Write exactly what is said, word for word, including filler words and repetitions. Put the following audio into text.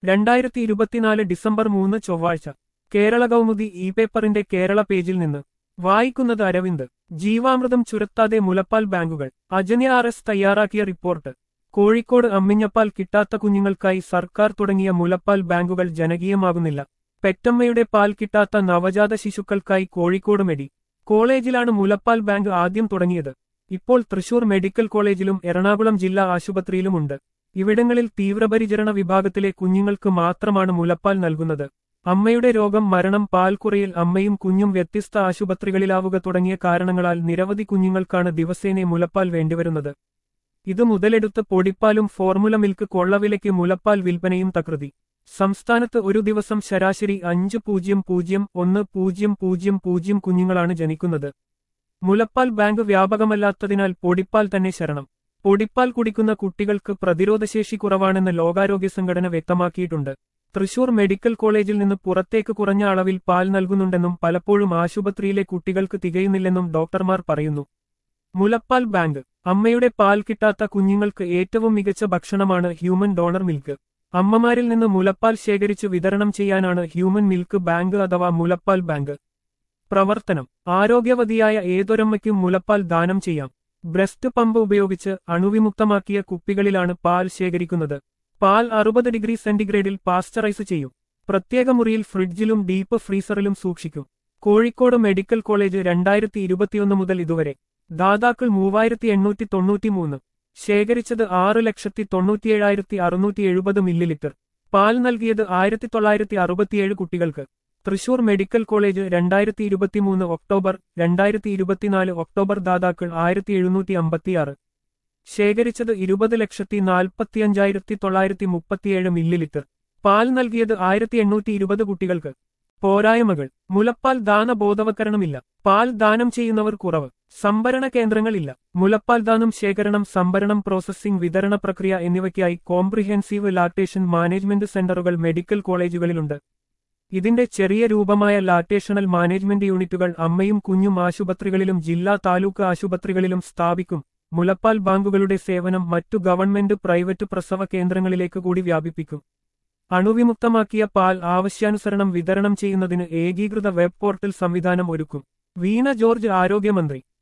രണ്ടായിരത്തി ഇരുപത്തിനാല് ഡിസംബർ മൂന്ന് ചൊവ്വാഴ്ച കേരള കൗമുദി ഇ പേപ്പറിന്റെ കേരള പേജിൽ നിന്ന് വായിക്കുന്നത് അരവിന്ദ്. ജീവാമൃതം ചുരത്താതെ മുലപ്പാൽ ബാങ്കുകൾ. അജന്യ ആർ എസ് തയ്യാറാക്കിയ റിപ്പോർട്ട്. കോഴിക്കോട് അമ്മിഞ്ഞപ്പാൽ കിട്ടാത്ത കുഞ്ഞുങ്ങൾക്കായി സർക്കാർ തുടങ്ങിയ മുലപ്പാൽ ബാങ്കുകൾ ജനകീയമാകുന്നില്ല. പെറ്റമ്മയുടെ പാൽ കിട്ടാത്ത നവജാത ശിശുക്കൾക്കായി കോഴിക്കോട് മെഡി കോളേജിലാണ് മുലപ്പാൽ ബാങ്ക് ആദ്യം തുടങ്ങിയത്. ഇപ്പോൾ തൃശൂർ മെഡിക്കൽ കോളേജിലും എറണാകുളം ജില്ലാ ആശുപത്രിയിലുമുണ്ട്. ഇവിടങ്ങളിൽ തീവ്രപരിചരണ വിഭാഗത്തിലെ കുഞ്ഞുങ്ങൾക്ക് മാത്രമാണ് മുലപ്പാൽ നൽകുന്നത്. അമ്മയുടെ രോഗം, മരണം, പാൽക്കുറയിൽ അമ്മയും കുഞ്ഞും വ്യത്യസ്ത ആശുപത്രികളിലാവുക തുടങ്ങിയ കാരണങ്ങളാൽ നിരവധി കുഞ്ഞുങ്ങൾക്കാണ് ദിവസേന മുലപ്പാൽ വേണ്ടിവരുന്നത്. ഇത് മുതലെടുത്ത് പൊടിപ്പാലും ഫോർമുല മിൽക്ക് കൊള്ളവിലയ്ക്ക് മുലപ്പാൽ വിൽപ്പനയും തകൃതി. സംസ്ഥാനത്ത് ഒരു ദിവസം ശരാശരി അഞ്ച് പൂജ്യം പൂജ്യം ഒന്ന് പൂജ്യം പൂജ്യം പൂജ്യം കുഞ്ഞുങ്ങളാണ് ജനിക്കുന്നത്. മുലപ്പാൽ ബാങ്ക് വ്യാപകമല്ലാത്തതിനാൽ പൊടിപ്പാൽ തന്നെ ശരണം. പൊടിപ്പാൽ കുടിക്കുന്ന കുട്ടികൾക്ക് പ്രതിരോധശേഷി കുറവാണെന്ന് ലോകാരോഗ്യ സംഘടന വ്യക്തമാക്കിയിട്ടുണ്ട്. തൃശൂർ മെഡിക്കൽ കോളേജിൽ നിന്ന് പുറത്തേക്ക് കുറഞ്ഞ അളവിൽ പാൽ നൽകുന്നുണ്ടെന്നും പലപ്പോഴും ആശുപത്രിയിലെ കുട്ടികൾക്ക് തികയുന്നില്ലെന്നും ഡോക്ടർമാർ പറയുന്നു. മുലപ്പാൽ ബാങ്ക്. അമ്മയുടെ പാൽ കിട്ടാത്ത കുഞ്ഞുങ്ങൾക്ക് ഏറ്റവും മികച്ച ഭക്ഷണമാണ് ഹ്യൂമൻ ഡോണർ മിൽക്ക്. അമ്മമാരിൽ നിന്ന് മുലപ്പാൽ ശേഖരിച്ച് വിതരണം ചെയ്യാനാണ് ഹ്യൂമൻ മിൽക്ക് ബാങ്ക് അഥവാ മുലപ്പാൽ ബാങ്ക്. പ്രവർത്തനം. ആരോഗ്യവതിയായ ഏതൊരമ്മയ്ക്കും മുലപ്പാൽ ദാനം ചെയ്യാം. ബ്രസ്റ്റ് പമ്പ് ഉപയോഗിച്ച് അണുവിമുക്തമാക്കിയ കുപ്പികളിലാണ് പാൽ ശേഖരിക്കുന്നത്. പാൽ അറുപത് ഡിഗ്രി സെന്റിഗ്രേഡിൽ പാസ്ചറൈസ് ചെയ്യും. പ്രത്യേക മുറിയിൽ ഫ്രിഡ്ജിലും ഡീപ്പ് ഫ്രീസറിലും സൂക്ഷിക്കും. കോഴിക്കോട് മെഡിക്കൽ കോളേജ് രണ്ടായിരത്തി ഇരുപത്തിയൊന്ന് മുതൽ ഇതുവരെ ദാതാക്കൾ മൂവായിരത്തി എണ്ണൂറ്റി തൊണ്ണൂറ്റി മൂന്ന് ശേഖരിച്ചത് ആറ് ലക്ഷത്തി തൊണ്ണൂറ്റിയേഴായിരത്തി അറുന്നൂറ്റി എഴുപത് മില്ലി ലിറ്റർ. പാൽ നൽകിയത് ആയിരത്തി തൊള്ളായിരത്തി അറുപത്തിയേഴ് കുട്ടികൾക്ക്. തൃശൂർ മെഡിക്കൽ കോളേജ് രണ്ടായിരത്തി ഇരുപത്തിമൂന്ന് ഒക്ടോബർ രണ്ടായിരത്തി ഇരുപത്തിനാല് ഒക്ടോബർ ദാതാക്കൾ ആയിരത്തി എഴുന്നൂറ്റി അമ്പത്തിയാറ് ശേഖരിച്ചത് ഇരുപത് ലക്ഷത്തി നാൽപ്പത്തിയഞ്ചായിരത്തി തൊള്ളായിരത്തി മുപ്പത്തിയേഴ് മില്ലി ലിറ്റർ. പാൽ നൽകിയത് ആയിരത്തി എണ്ണൂറ്റി ഇരുപത് കുട്ടികൾക്ക്. പോരായ്മകൾ. മുലപ്പാൽ ദാന ബോധവൽക്കരണമില്ല. പാൽ ദാനം ചെയ്യുന്നവർ കുറവ്. സംഭരണ കേന്ദ്രങ്ങളില്ല. മുലപ്പാൽ ദാനം, ശേഖരണം, സംഭരണം, പ്രോസസ്സിംഗ്, വിതരണ പ്രക്രിയ എന്നിവയ്ക്കായി കോംപ്രിഹെൻസീവ് ലാക്ടേഷൻ മാനേജ്മെന്റ് സെന്ററുകൾ മെഡിക്കൽ കോളേജുകളിലുണ്ട്. ഇതിന്റെ ചെറിയ രൂപമായ ലാക്ടേഷണൽ മാനേജ്മെന്റ് യൂണിറ്റുകൾ അമ്മയും കുഞ്ഞും ആശുപത്രികളിലും ജില്ലാ താലൂക്ക് ആശുപത്രികളിലും സ്ഥാപിക്കും. മുലപ്പാൽ ബാങ്കുകളുടെ സേവനം മറ്റു ഗവൺമെന്റ്, പ്രൈവറ്റ് പ്രസവ കേന്ദ്രങ്ങളിലേക്ക് കൂടി വ്യാപിപ്പിക്കും. അണുവിമുക്തമാക്കിയ പാൽ ആവശ്യാനുസരണം വിതരണം ചെയ്യുന്നതിന് ഏകീകൃത വെബ് പോർട്ടൽ സംവിധാനം ഒരുക്കും. വീണ ജോർജ്, ആരോഗ്യമന്ത്രി.